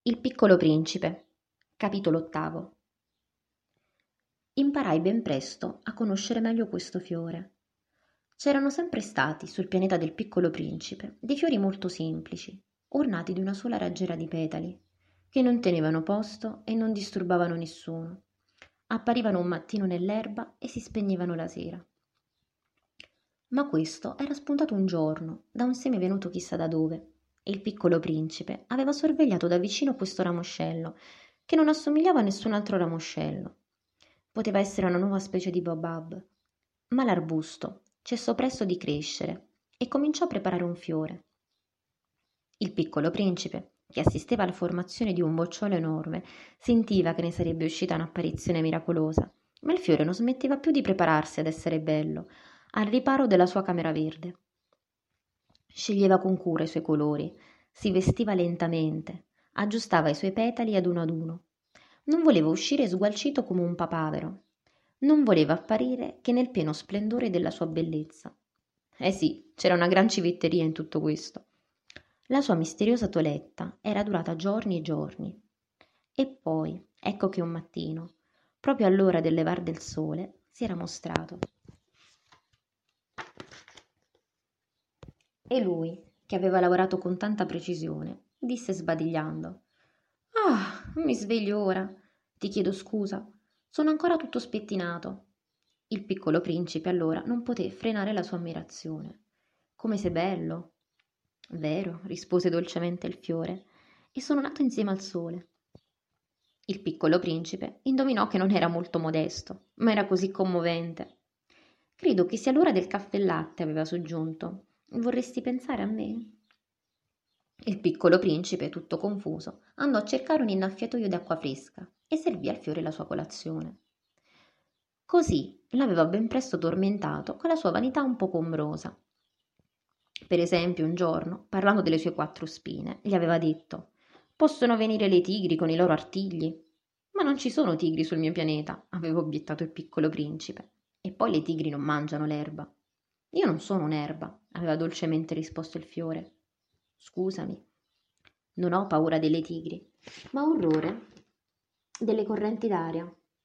Il piccolo principe, capitolo ottavo. Imparai ben presto a conoscere meglio questo fiore. C'erano sempre stati sul pianeta del piccolo principe dei fiori molto semplici, ornati di una sola raggiera di petali, che non tenevano posto e non disturbavano nessuno. Apparivano un mattino nell'erba e si spegnevano la sera. Ma questo era spuntato un giorno da un seme venuto chissà da dove, e il piccolo principe aveva sorvegliato da vicino questo ramoscello, che non assomigliava a nessun altro ramoscello. Poteva essere una nuova specie di baobab, ma l'arbusto cessò presto di crescere e cominciò a preparare un fiore. Il piccolo principe, che assisteva alla formazione di un bocciolo enorme, sentiva che ne sarebbe uscita un'apparizione miracolosa, ma il fiore non smetteva più di prepararsi ad essere bello, al riparo della sua camera verde. Sceglieva con cura i suoi colori, si vestiva lentamente, aggiustava i suoi petali ad uno. Non voleva uscire sgualcito come un papavero. Non voleva apparire che nel pieno splendore della sua bellezza. Eh sì, c'era una gran civetteria in tutto questo. La sua misteriosa toeletta era durata giorni e giorni. E poi, ecco che un mattino, proprio all'ora del levar del sole, si era mostrato. E lui, che aveva lavorato con tanta precisione, disse sbadigliando: «Ah, mi sveglio ora. Ti chiedo scusa. Sono ancora tutto spettinato». Il piccolo principe allora non poté frenare la sua ammirazione. «Come sei bello!» «Vero», rispose dolcemente il fiore, «e sono nato insieme al sole». Il piccolo principe indovinò che non era molto modesto, ma era così commovente. «Credo che sia l'ora del caffè e latte», aveva soggiunto. «Vorresti pensare a me?» Il piccolo principe, tutto confuso, andò a cercare un innaffiatoio d'acqua fresca e servì al fiore la sua colazione. Così l'aveva ben presto tormentato con la sua vanità un poco ombrosa. Per esempio, un giorno, parlando delle sue 4 spine, gli aveva detto: «Possono venire le tigri con i loro artigli?» «Ma non ci sono tigri sul mio pianeta», aveva obiettato il piccolo principe. «E poi le tigri non mangiano l'erba». «Io non sono un'erba», aveva dolcemente risposto il fiore. «Scusami, non ho paura delle tigri, ma ho orrore delle correnti d'aria».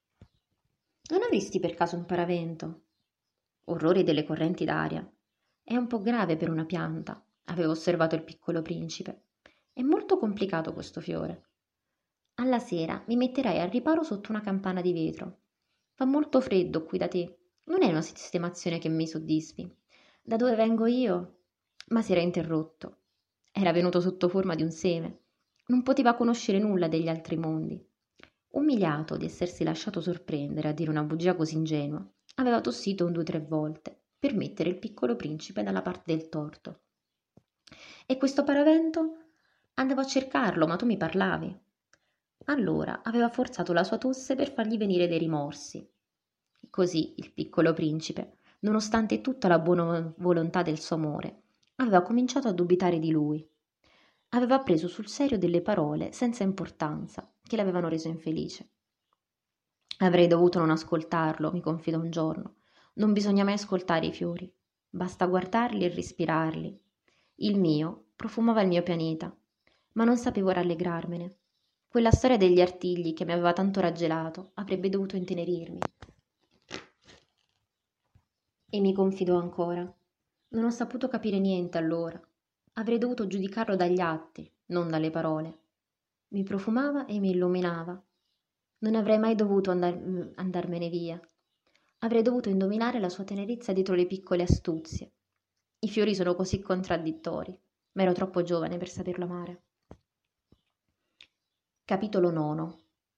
«Non avresti per caso un paravento?» «Orrore delle correnti d'aria. È un po' grave per una pianta», aveva osservato il piccolo principe. «È molto complicato questo fiore. Alla sera mi metterai al riparo sotto una campana di vetro. Fa molto freddo qui da te. Non è una sistemazione che mi soddisfi. Da dove vengo io?» Ma si era interrotto. Era venuto sotto forma di un seme. Non poteva conoscere nulla degli altri mondi. Umiliato di essersi lasciato sorprendere a dire una bugia così ingenua, aveva tossito 2 o 3 volte per mettere il piccolo principe dalla parte del torto. «E questo paravento?» «Andavo a cercarlo, ma tu mi parlavi». Allora aveva forzato la sua tosse per fargli venire dei rimorsi. Così il piccolo principe, nonostante tutta la buona volontà del suo amore, aveva cominciato a dubitare di lui. Aveva preso sul serio delle parole senza importanza che l'avevano reso infelice. «Avrei dovuto non ascoltarlo», mi confidò un giorno. «Non bisogna mai ascoltare i fiori. Basta guardarli e respirarli. Il mio profumava il mio pianeta, ma non sapevo rallegrarmene. Quella storia degli artigli che mi aveva tanto raggelato avrebbe dovuto intenerirmi». E mi confidò ancora: «Non ho saputo capire niente allora. Avrei dovuto giudicarlo dagli atti, non dalle parole. Mi profumava e mi illuminava. Non avrei mai dovuto andarmene via. Avrei dovuto indovinare la sua tenerezza dietro le piccole astuzie. I fiori sono così contraddittori, ma ero troppo giovane per saperlo amare». Capitolo nono.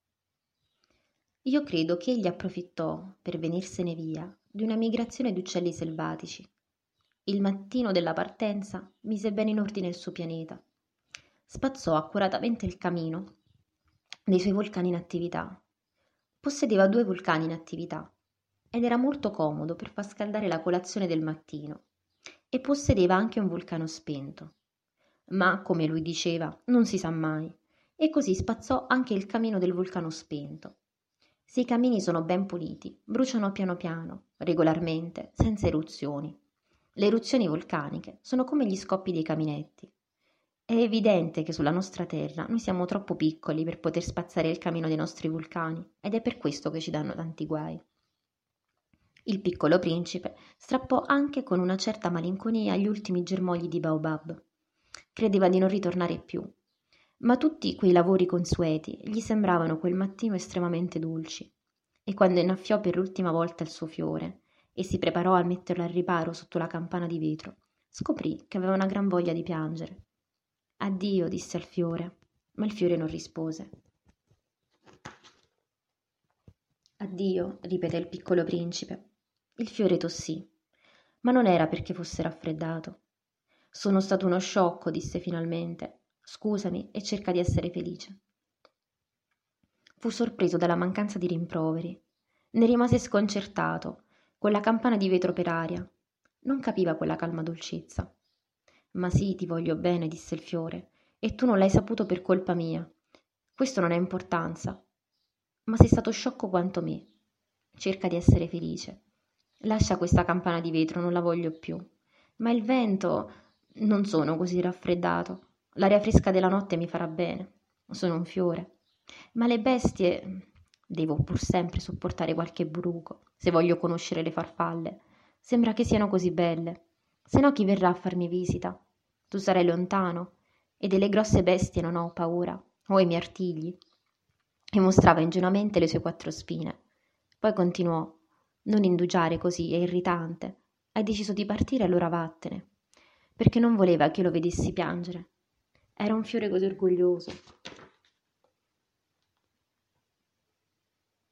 Io credo che egli approfittò per venirsene via di una migrazione di uccelli selvatici. Il mattino della partenza mise bene in ordine il suo pianeta. Spazzò accuratamente il camino dei suoi vulcani in attività. Possedeva 2 vulcani in attività ed era molto comodo per far scaldare la colazione del mattino, e possedeva anche un vulcano spento. Ma, come lui diceva, non si sa mai, e così spazzò anche il camino del vulcano spento. Se i camini sono ben puliti, bruciano piano piano, regolarmente, senza eruzioni. Le eruzioni vulcaniche sono come gli scoppi dei caminetti. È evidente che sulla nostra terra noi siamo troppo piccoli per poter spazzare il camino dei nostri vulcani ed è per questo che ci danno tanti guai. Il piccolo principe strappò anche con una certa malinconia gli ultimi germogli di baobab. Credeva di non ritornare più, ma tutti quei lavori consueti gli sembravano quel mattino estremamente dolci. E quando innaffiò per l'ultima volta il suo fiore e si preparò a metterlo al riparo sotto la campana di vetro, scoprì che aveva una gran voglia di piangere. Addio, disse al fiore, ma il fiore non rispose. Addio, ripeté il piccolo principe. Il fiore tossì, ma non era perché fosse raffreddato. Sono stato uno sciocco, disse finalmente. Scusami e cerca di essere felice. Fu sorpreso dalla mancanza di rimproveri. Ne rimase sconcertato, con la campana di vetro per aria. Non capiva quella calma dolcezza. Ma sì, ti voglio bene, disse il fiore, e tu non l'hai saputo per colpa mia. Questo non ha importanza. Ma sei stato sciocco quanto me. Cerca di essere felice. Lascia questa campana di vetro, non la voglio più. Ma il vento... Non sono così raffreddato. L'aria fresca della notte mi farà bene. Sono un fiore. Ma le bestie... Devo pur sempre sopportare qualche bruco, se voglio conoscere le farfalle. Sembra che siano così belle. Se no chi verrà a farmi visita? Tu sarai lontano, e delle grosse bestie non ho paura, o i miei artigli. E mostrava ingenuamente le sue 4 spine. Poi continuò: non indugiare così, è irritante. Hai deciso di partire, allora vattene. Perché non voleva che io lo vedessi piangere. Era un fiore così orgoglioso.